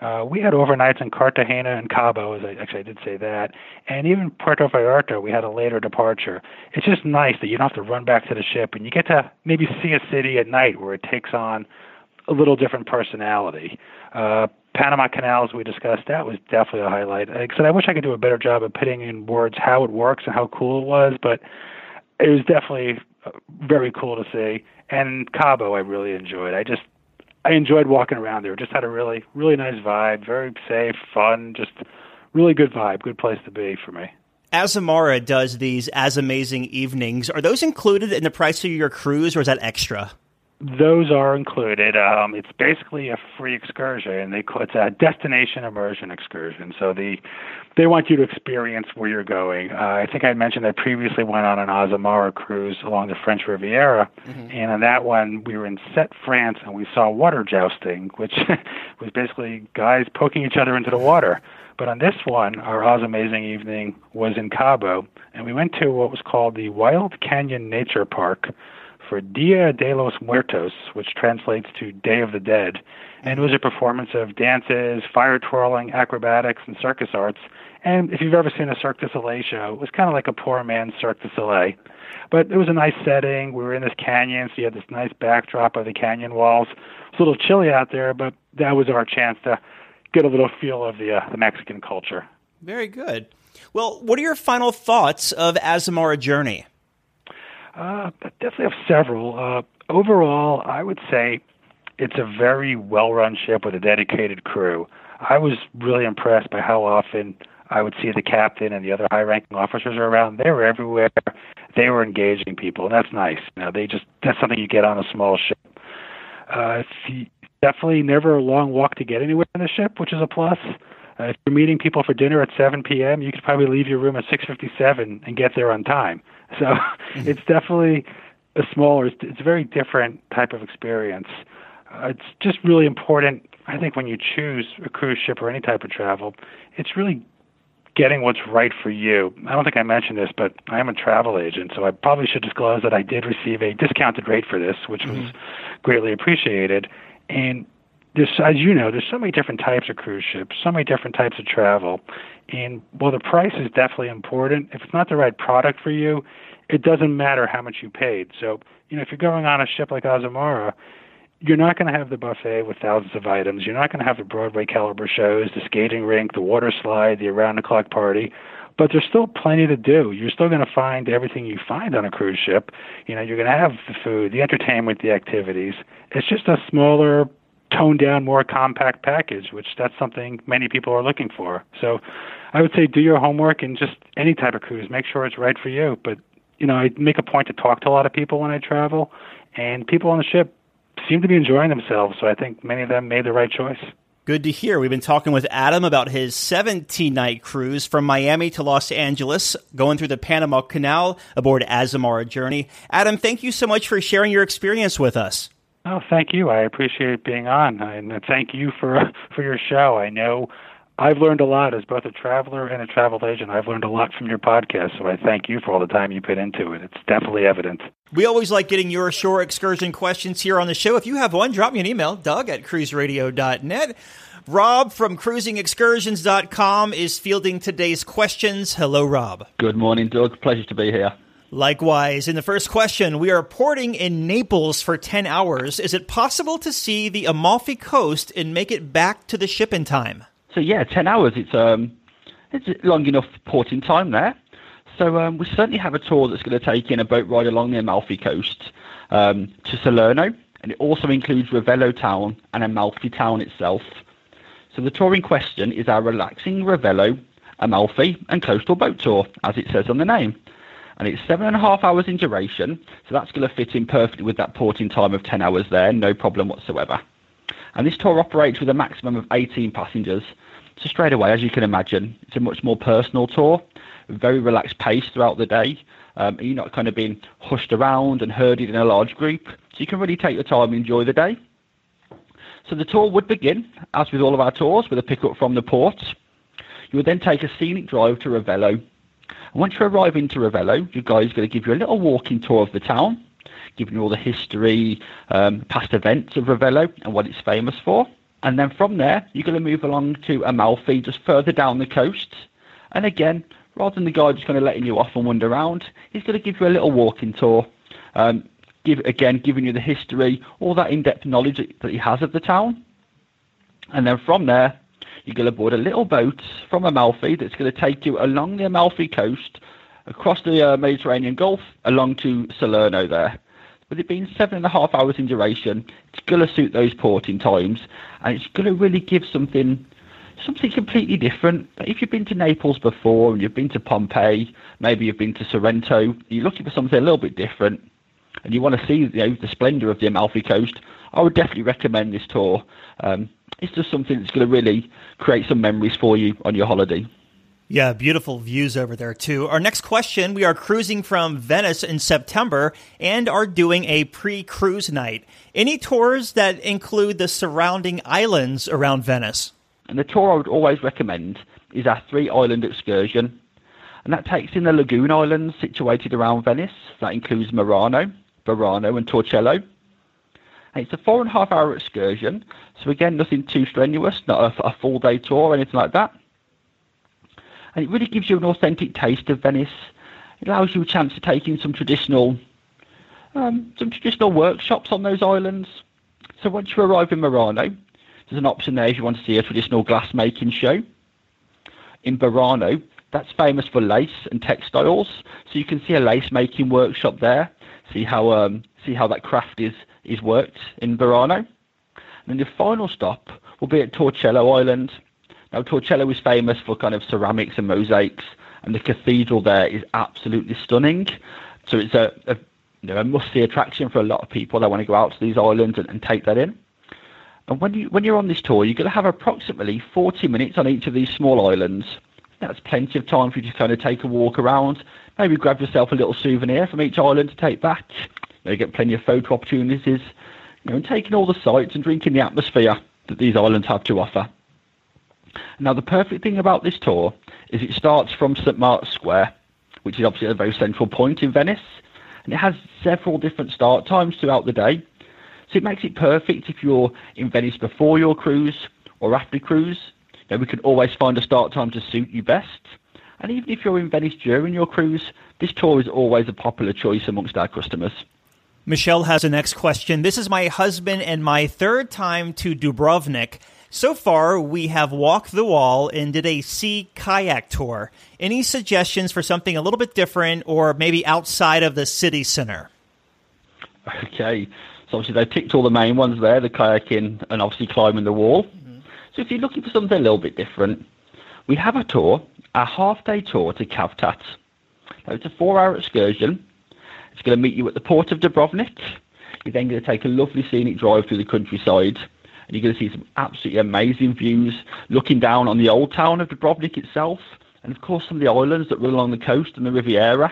We had overnights in Cartagena and Cabo, I did say that, and even Puerto Vallarta, we had a later departure. It's just nice that you don't have to run back to the ship, and you get to maybe see a city at night where it takes on a little different personality. Panama Canal, as we discussed, that was definitely a highlight. Like I said, I wish I could do a better job of putting in words how it works and how cool it was, but it was definitely very cool to see. And Cabo, I really enjoyed. I enjoyed walking around there. It just had a really, really nice vibe, very safe, fun, just really good vibe, good place to be for me. Azamara does these As Amazing evenings. Are those included in the price of your cruise, or is that extra? Those are included. It's basically a free excursion, and it's a destination immersion excursion. So they want you to experience where you're going. I think I mentioned I previously went on an Azamara cruise along the French Riviera, and on that one we were in Sète, France, and we saw water jousting, which was basically guys poking each other into the water. But on this one, our Oz Amazing evening was in Cabo, and we went to what was called the Wild Canyon Nature Park for Dia de los Muertos, which translates to Day of the Dead. And it was a performance of dances, fire twirling, acrobatics, and circus arts. And if you've ever seen a Cirque du Soleil show, it was kind of like a poor man's Cirque du Soleil. But it was a nice setting. We were in this canyon, so you had this nice backdrop of the canyon walls. It was a little chilly out there, but that was our chance to get a little feel of the Mexican culture. Very good. Well, what are your final thoughts of Azamara Journey? I definitely have several. Overall, I would say it's a very well-run ship with a dedicated crew. I was really impressed by how often I would see the captain and the other high-ranking officers around. They were everywhere. They were engaging people, and that's nice. That's something you get on a small ship. Definitely never a long walk to get anywhere in the ship, which is a plus. If you're meeting people for dinner at 7 p.m., you could probably leave your room at 6:57 and get there on time. So it's definitely it's a very different type of experience. It's just really important, I think, when you choose a cruise ship or any type of travel, it's really getting what's right for you. I don't think I mentioned this, but I am a travel agent, so I probably should disclose that I did receive a discounted rate for this, which was greatly appreciated. And as you know, there's so many different types of cruise ships, so many different types of travel. And while the price is definitely important, if it's not the right product for you, it doesn't matter how much you paid. So, if you're going on a ship like Azamara, you're not going to have the buffet with thousands of items. You're not going to have the Broadway caliber shows, the skating rink, the water slide, the around-the-clock party. But there's still plenty to do. You're still going to find everything you find on a cruise ship. You're going to have the food, the entertainment, the activities. It's just a smaller, toned down, more compact package, which that's something many people are looking for. So I would say do your homework and just any type of cruise. Make sure it's right for you. But, I make a point to talk to a lot of people when I travel, and people on the ship seem to be enjoying themselves. So I think many of them made the right choice. Good to hear. We've been talking with Adam about his 17-night cruise from Miami to Los Angeles, going through the Panama Canal aboard Azamara Journey. Adam, thank you so much for sharing your experience with us. Oh, thank you. I appreciate being on, and thank you for your show. I know I've learned a lot as both a traveler and a travel agent. I've learned a lot from your podcast, so I thank you for all the time you put into it. It's definitely evident. We always like getting your shore excursion questions here on the show. If you have one, drop me an email, doug@cruiseradio.net. Rob from cruisingexcursions.com is fielding today's questions. Hello, Rob. Good morning, Doug. Pleasure to be here. Likewise. In the first question, we are porting in Naples for 10 hours. Is it possible to see the Amalfi Coast and make it back to the ship in time? So, 10 hours. It's long enough porting time there. So we certainly have a tour that's going to take in a boat ride along the Amalfi Coast to Salerno, and it also includes Ravello town and Amalfi town itself. So the tour in question is our relaxing Ravello, Amalfi and coastal boat tour, as it says on the name. And it's 7.5 hours in duration, so that's going to fit in perfectly with that porting time of 10 hours there, no problem whatsoever. And this tour operates with a maximum of 18 passengers. So straight away, as you can imagine, it's a much more personal tour, very relaxed pace throughout the day. You're not kind of being hushed around and herded in a large group, so you can really take your time and enjoy the day. So the tour would begin, as with all of our tours, with a pickup from the port. You would then take a scenic drive to Ravello. And once you arrive into Ravello, your guide is going to give you a little walking tour of the town, giving you all the history, past events of Ravello and what it's famous for. And then from there, you're going to move along to Amalfi, just further down the coast. And again, rather than the guide just kind of letting you off and wander around, he's going to give you a little walking tour, giving you the history, all that in-depth knowledge that he has of the town. And then from there, you're going to board a little boat from Amalfi that's going to take you along the Amalfi coast, across the Mediterranean Gulf, along to Salerno there. With it being 7.5 hours in duration, it's going to suit those porting times, and it's going to really give something completely different. If you've been to Naples before, and you've been to Pompeii, maybe you've been to Sorrento, you're looking for something a little bit different, and you want to see the splendour of the Amalfi Coast, I would definitely recommend this tour. It's just something that's going to really create some memories for you on your holiday. Yeah, beautiful views over there, too. Our next question, we are cruising from Venice in September and are doing a pre-cruise night. Any tours that include the surrounding islands around Venice? And the tour I would always recommend is our 3-island excursion. And that takes in the lagoon islands situated around Venice. That includes Murano, Burano and Torcello. And it's a 4.5-hour excursion. So again, nothing too strenuous, not a full day tour or anything like that. And it really gives you an authentic taste of Venice. It allows you a chance to take in some traditional workshops on those islands. So once you arrive in Murano, there's an option there if you want to see a traditional glass-making show. In Burano, that's famous for lace and textiles, so you can see a lace-making workshop there. See how that craft is worked in Burano. And then the final stop will be at Torcello Island. Now, Torcello is famous for kind of ceramics and mosaics, and the cathedral there is absolutely stunning. So it's a must-see attraction for a lot of people that want to go out to these islands and take that in. And when you're on this tour, you're going to have approximately 40 minutes on each of these small islands. That's plenty of time for you to kind of take a walk around, maybe grab yourself a little souvenir from each island to take back. You get plenty of photo opportunities, and taking all the sights and drinking the atmosphere that these islands have to offer. Now, the perfect thing about this tour is it starts from St. Mark's Square, which is obviously a very central point in Venice, and it has several different start times throughout the day. So it makes it perfect if you're in Venice before your cruise or after cruise. We can always find a start time to suit you best. And even if you're in Venice during your cruise, this tour is always a popular choice amongst our customers. Michelle has the next question. This is my husband and my third time to Dubrovnik. So far, we have walked the wall and did a sea kayak tour. Any suggestions for something a little bit different or maybe outside of the city center? Okay. So obviously they've ticked all the main ones there, the kayaking and obviously climbing the wall. Mm-hmm. So if you're looking for something a little bit different, we have a half-day tour to Cavtat. Now, it's a 4-hour excursion. It's going to meet you at the port of Dubrovnik. You're then going to take a lovely scenic drive through the countryside, and you're going to see some absolutely amazing views looking down on the old town of Dubrovnik itself, and of course some of the islands that run along the coast and the Riviera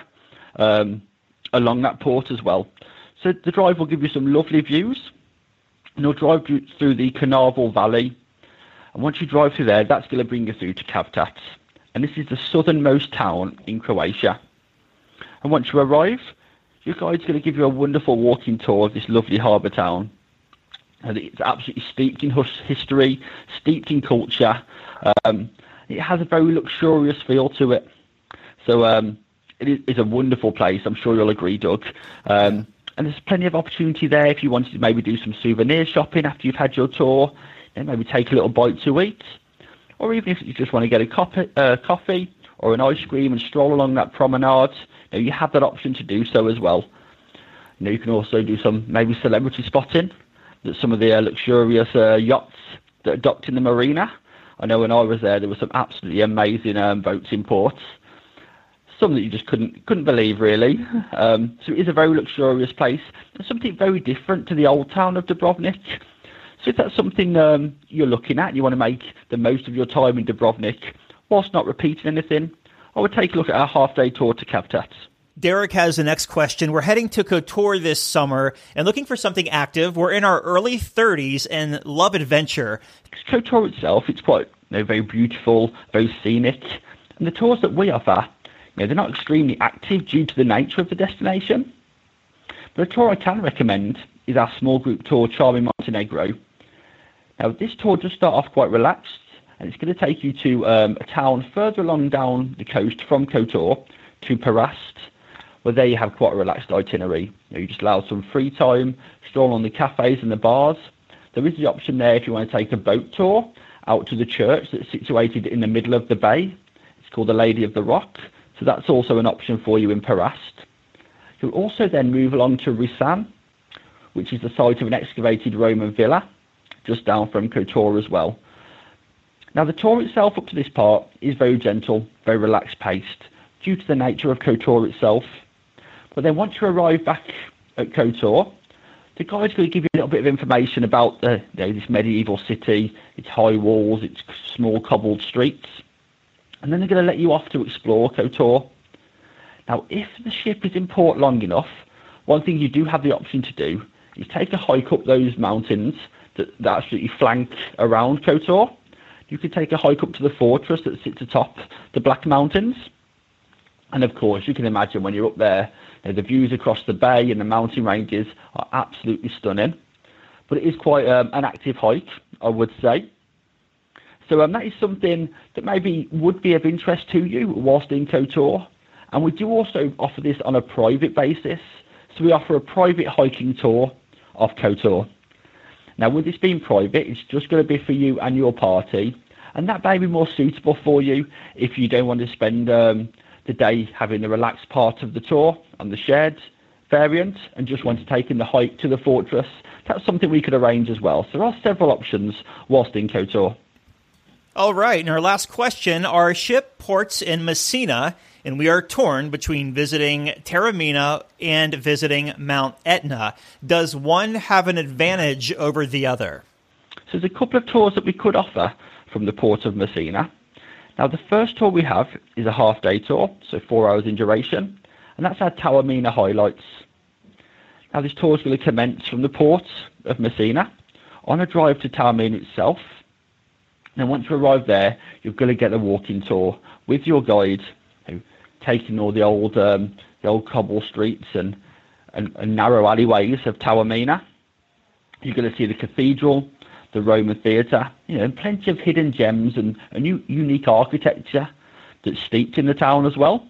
along that port as well. So the drive will give you some lovely views, and you'll drive through the Carnarvon Valley. And once you drive through there, that's going to bring you through to Cavtat. And this is the southernmost town in Croatia. And once you arrive, your guide's going to give you a wonderful walking tour of this lovely harbour town. And it's absolutely steeped in history, steeped in culture. It has a very luxurious feel to it. So it is a wonderful place. I'm sure you'll agree, Doug. And there's plenty of opportunity there if you wanted to maybe do some souvenir shopping after you've had your tour, and maybe take a little bite to eat. Or even if you just want to get a coffee or an ice cream and stroll along that promenade, you have that option to do so as well. You can also do some maybe celebrity spotting at some of the luxurious yachts that are docked in the marina. I know when I was there were some absolutely amazing boats in port. Some that you just couldn't believe, really. So it is a very luxurious place, and something very different to the old town of Dubrovnik. So if that's something you're looking at, and you want to make the most of your time in Dubrovnik, whilst not repeating anything, I would take a look at our half-day tour to Cavtat. Derek has the next question. We're heading to Kotor this summer and looking for something active. We're in our early 30s and love adventure. Kotor itself, it's quite very beautiful, very scenic. And the tours that we offer, they're not extremely active due to the nature of the destination. But a tour I can recommend is our small group tour, Charming Montenegro. Now, this tour does start off quite relaxed, and it's going to take you to a town further along down the coast from Kotor to Perast, where there you have quite a relaxed itinerary. You just allow some free time, stroll on the cafes and the bars. There is the option there if you want to take a boat tour out to the church that's situated in the middle of the bay. It's called the Lady of the Rock, so that's also an option for you in Perast. You'll also then move along to Risan, which is the site of an excavated Roman villa, just down from Kotor as well. Now, the tour itself up to this part is very gentle, very relaxed paced, due to the nature of Kotor itself. But then once you arrive back at Kotor, the guide's going to give you a little bit of information about this medieval city, its high walls, its small cobbled streets. And then they're going to let you off to explore Kotor. Now, if the ship is in port long enough, one thing you do have the option to do is take a hike up those mountains that absolutely flank around Kotor. You could take a hike up to the fortress that sits atop the Black Mountains. And of course, you can imagine when you're up there, the views across the bay and the mountain ranges are absolutely stunning. But it is quite an active hike, I would say. So that is something that maybe would be of interest to you whilst in Kotor. And we do also offer this on a private basis. So we offer a private hiking tour of Kotor. Now, with this being private, it's just going to be for you and your party. And that may be more suitable for you if you don't want to spend the day having the relaxed part of the tour on the shared variant and just want to take in the hike to the fortress. That's something we could arrange as well. So there are several options whilst in Kotor. All right, and our last question. Our ship ports in Messina, and we are torn between visiting Taormina and visiting Mount Etna. Does one have an advantage over the other? So there's a couple of tours that we could offer from the port of Messina. Now, the first tour we have is a half-day tour, so 4 hours in duration, and that's our Taormina highlights. Now, this tour is going to commence from the port of Messina on a drive to Taormina itself. And once you arrive there, you're going to get a walking tour with your guide, taking all the old cobble streets and narrow alleyways of Taormina. You're going to see the cathedral, the Roman theatre, and plenty of hidden gems and a unique architecture that's steeped in the town as well.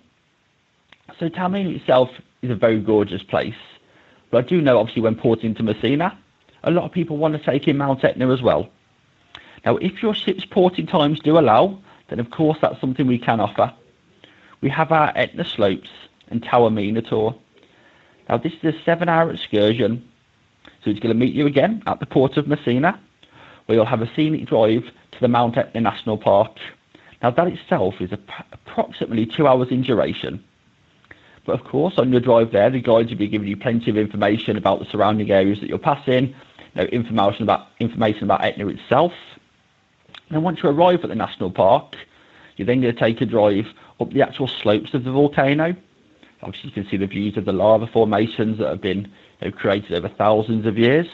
So Taormina itself is a very gorgeous place. But I do know, obviously, when porting to Messina, a lot of people want to take in Mount Etna as well. Now, if your ship's porting times do allow, then of course that's something we can offer. We have our Etna Slopes and Taormina tour. Now, this is a 7-hour excursion, so it's going to meet you again at the port of Messina, where you'll have a scenic drive to the Mount Etna National Park. Now, that itself is approximately 2 hours in duration. But of course, on your drive there, the guides will be giving you plenty of information about the surrounding areas that you're passing, information about Etna itself. And then once you arrive at the national park, you're then going to take a drive up the actual slopes of the volcano. Obviously, you can see the views of the lava formations that have been created over thousands of years.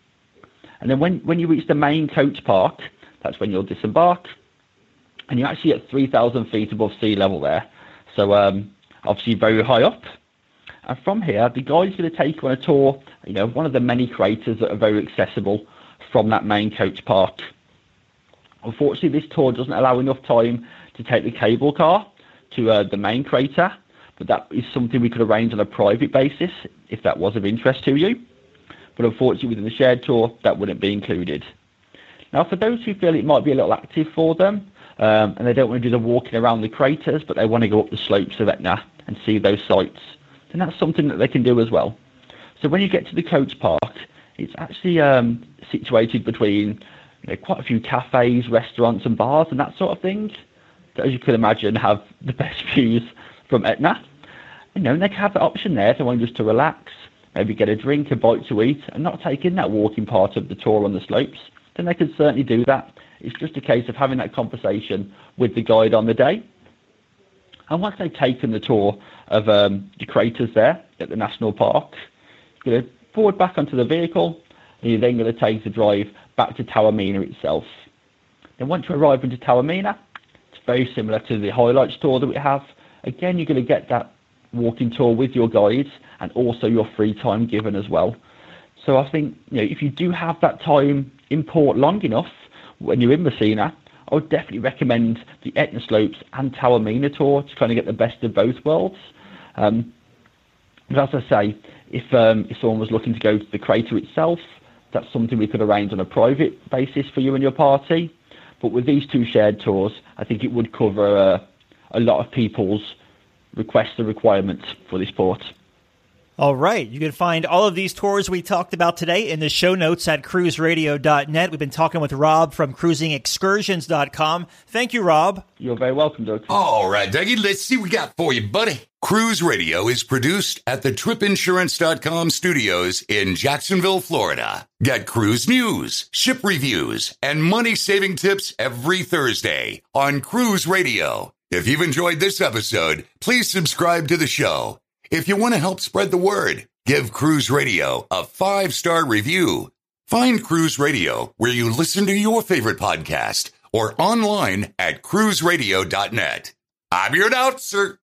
And then when you reach the main coach park, that's when you'll disembark. And you're actually at 3,000 feet above sea level there. So obviously very high up. And from here, the guide's going to take you on a tour, one of the many craters that are very accessible from that main coach park. Unfortunately, this tour doesn't allow enough time to take the cable car to the main crater, but that is something we could arrange on a private basis if that was of interest to you. But unfortunately, within the shared tour, that wouldn't be included. Now, for those who feel it might be a little active for them, and they don't want to do the walking around the craters, but they want to go up the slopes of Etna and see those sites, then that's something that they can do as well. So when you get to the coach park, it's actually situated between quite a few cafes, restaurants and bars and that sort of thing that, as you can imagine, have the best views from Etna. And they can have the option there if they want just to relax, maybe get a drink, a bite to eat, and not take in that walking part of the tour on the slopes, then they can certainly do that. It's just a case of having that conversation with the guide on the day. And once they've taken the tour of the craters there at the national park, you're going to forward back onto the vehicle, and you're then going to take the drive back to Taormina itself. Then once you arrive into Taormina, it's very similar to the highlights tour that we have. Again, you're going to get that walking tour with your guides and also your free time given as well. So I think if you do have that time in port long enough, when you're in Messina, I would definitely recommend the Etna Slopes and Taormina tour to kind of get the best of both worlds. But as I say, if someone was looking to go to the crater itself, that's something we could arrange on a private basis for you and your party. But with these two shared tours, I think it would cover a lot of people's requests and requirements for this port. All right. You can find all of these tours we talked about today in the show notes at cruiseradio.net. We've been talking with Rob from cruisingexcursions.com. Thank you, Rob. You're very welcome, Doug. All right, Dougie, let's see what we got for you, buddy. Cruise Radio is produced at the tripinsurance.com studios in Jacksonville, Florida. Get cruise news, ship reviews, and money-saving tips every Thursday on Cruise Radio. If you've enjoyed this episode, please subscribe to the show. If you want to help spread the word, give Cruise Radio a 5-star review. Find Cruise Radio where you listen to your favorite podcast or online at cruiseradio.net. I'm your announcer,